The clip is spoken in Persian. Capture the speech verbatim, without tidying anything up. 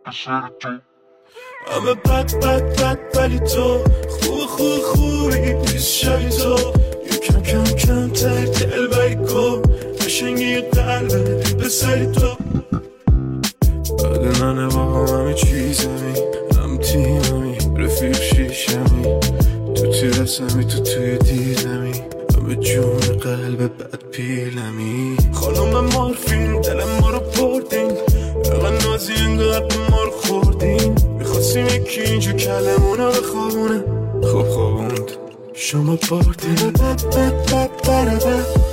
همه بد بد بد ولی تو خوب خوب خوبی نیست شبی تو یکم کم کم تر دل بری کن قشنگی قلبه بسری تو بعد منه بابا همه چیزمی هم تیممی رفیق شیشمی تو توی رسمی تو توی دیدمی همه جون قلب بد پیلمی خانم مارفین دل ما رو بردین اقل نازی انگار ما رو خوردین میخواستیم یکی اینجا کلمونا بخوابونه خوب خوابوند شما بردین بد بد بد بد بد